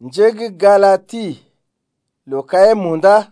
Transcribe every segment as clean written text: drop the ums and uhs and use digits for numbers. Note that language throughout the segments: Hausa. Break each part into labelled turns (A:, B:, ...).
A: Njegi Galati lo kaye munda.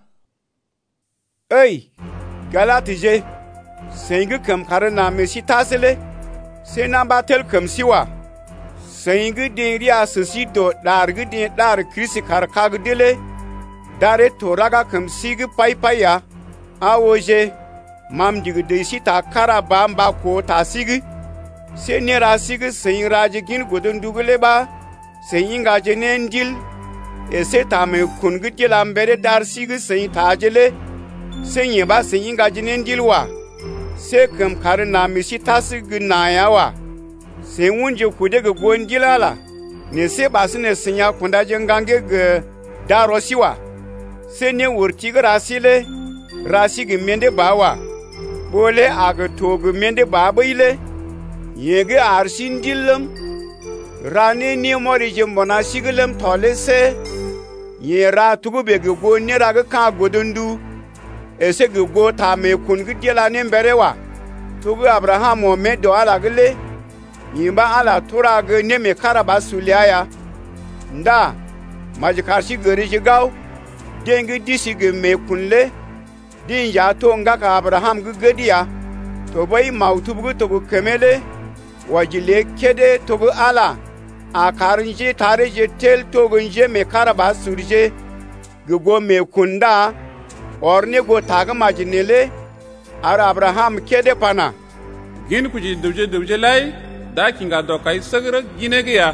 B: Ey, Galati je, sengi kam kare na mesi tasele, se na batel kam siwa. Sengi den ria sisi do dargi den dar krisi kar kagdele, dare toraga kam sigi pai ya, awoje, mam digi de si ta kara bamba ko ta sigi, se nera sigi sengi rajigin godon dugule ba, sengi ngaje nendil, ese ta me kungi dilambere dar sigi sengi tajele, sengi ba sengi ngaje nendil wa, se kam kare na misi tasigi na ya wa. Se wunje kude ga gondilala ne se basine sinya kunda jengange ga darosiwa se ne wurti ga rasile rasi ga mende bawa bole aga togu mende babaile yege arsin dillam rane ne mori jembona sigilem tole se ye ra tugu be ga gonni raga ka godundu ese ga go ta me kun ga dilane berewa tugu abraham o me do ala gele yimba ala tura ga ne me karaba suliaya nda majikarshi gari jigaw dengi disi ga me kunle din ya to ngaka abraham ga gadiya to bai mautubu to bu kemele wajile kede to bu ala a karinje tare je tel to gunje me karaba surje go me kunda orne go taga majinele ara abraham kede pana
C: gin kuji duje lai da kinga do kai sagra ginege ya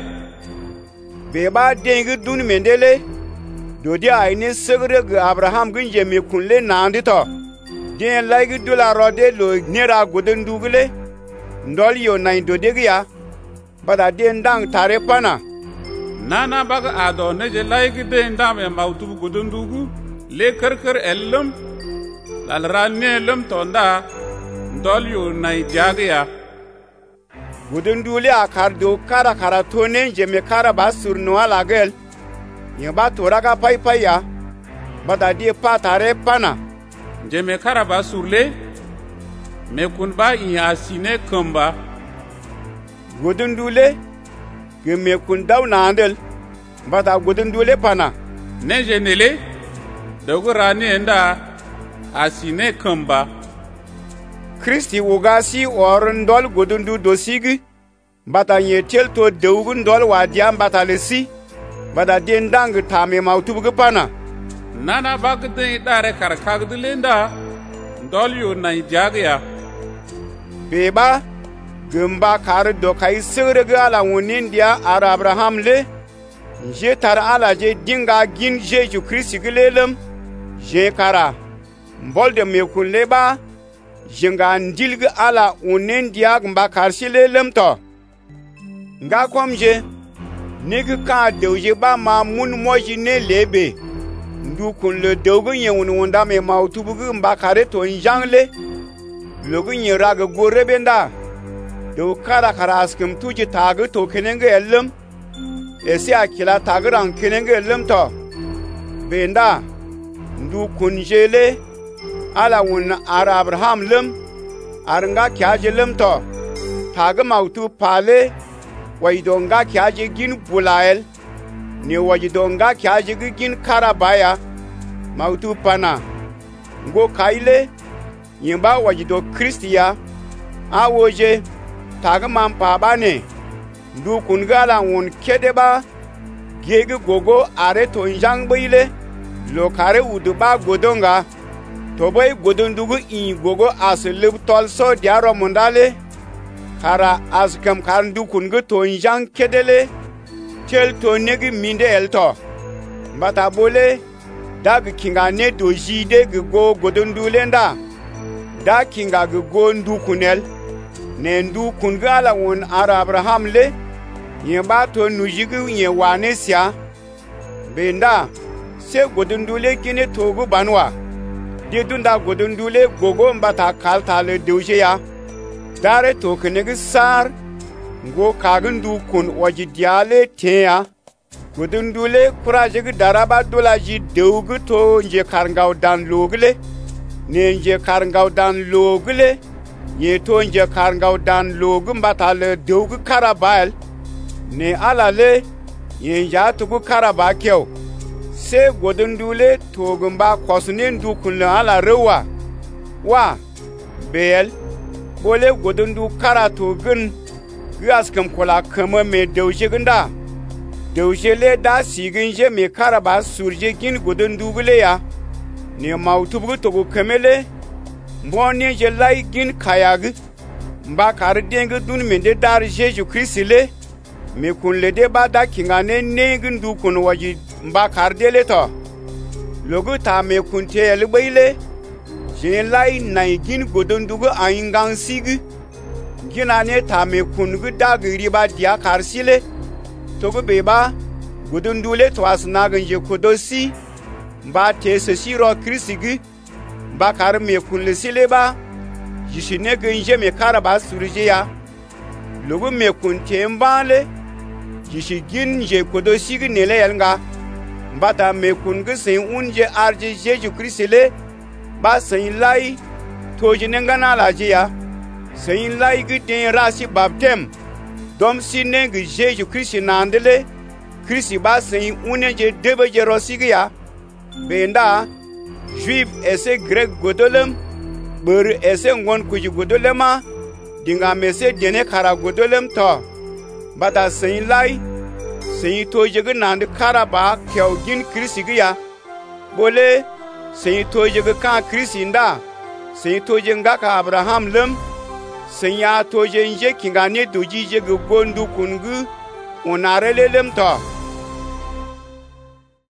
B: be ba dengi dun mendele do dia ayne sagra ga abraham gunje me kunle nandi to den lagi dula rode lo nera godon dugle ndol yo nain do dege ya bada den dang tare pana
C: nana baga ado ne je lagi den dam e mautu godon dugu le karkar ellum lalran ne lum tonda ndol yo nai jage ya
B: gudun dule a kardo kara tonen jeme kara ba surno alagel yeba toraga pai ya bada die patare pana
C: jeme kara ba surle me kun ba in asine kamba
B: gudun dule geme kun dauna andel bada gudun dule pana
C: ne jenele dogo rani enda asine kamba
B: Kristi wugasi orun dol godundu dosigi bata yetel to dewgun dol wadiam bata lesi bada den dang tame mautubu pana
C: nana bagde dare karkagdilenda dol yo nai jagya
B: beba gumba kar do kai sirga ala wonin dia ara abraham le je tar ala je dinga gin jeju Kristi gilelem je kara bolde me kunleba jinga ndilga ala unen diag mba karsile lemto nga komje nigi ka dewje ba ma mun moji ne lebe ndu kun le dewgun ye wunda me mautubu mba kare to njangle logun ye raga gorebenda do kara askim tuji tagu to kenenge ellem esi akila tagran kenenge ellem to benda ndu kun jele ala wun ara abraham lem aranga kyaje lem to taga mautu pale waidonga kyaje gin bulael ne wajidonga kyaje gin karabaya mautu pana ngo kaile yimba wajido kristiya awoje taga man pabane ndu kungala won kedeba gege gogo are to njang bile lokare uduba godonga to boy godon dugu in gogo as lib tol so diaro mundale kara as kam kan du kungu to njang kedele tel to negi minde elto bata bole dag kinga ne do jide go godon dulenda da kinga go ndu kunel ne ndu kungala won ara abraham le yeba to nujigi ye wanesia benda se godon dule kine togu banwa de dunda godun dule gogo mbata kalta le deuje ya dare to kenegi sar ngo kagundu kun wajidiale teya godun dule kuraje gi daraba dolaji deugu to nje karngaw dan logle ne nje karngaw dan logle ye to nje karngaw dan logu mbata le deugu karabal ne alale yin ja tugu kara ba kyau sai godin dule togun ba kwasunin dukun ala rewa wa bel bole godin du kara togun gas kam kola kama me dauje ganda dauje le da sigin je me kara ba surje gin godin dugule ya ne mautubu togu kamele mboni je lai gin kayag mba kar dengu dun mende dar Jésus Christ le me kun le de ba da kingane negin du kun waji mba kar de le to logo ta me kun te le bayle je lai nai gin godon dugo aingang sig gina ne ta me kun gu da giri ba dia kar sile to go be ba godon dule to asna gan je kodosi mba te se siro Christ gi mba kar me kun le sile ba jishine genje me kara ba surje ya logo me kun te mbale jishigin je kodo sigi nele yalnga mbata me kun gse unje arje Jésus Christ le ba sain lai toje ngana laje ya sain lai giden rasi baptem dom sine ge Jésus Christ nandele Christ ba sain unje debe je rosigi ya benda juif ese grec godolem bur ese ngon kuji godolema dinga mese dene kara godolem to bata sain lai sain toje ge nand kara ba kyau gin Christ gi ya bole sain toje ge ka Christ inda sain toje nga ka Abraham lem sain ya toje nje kinga ne doji je ge gondu kungu onare lelem to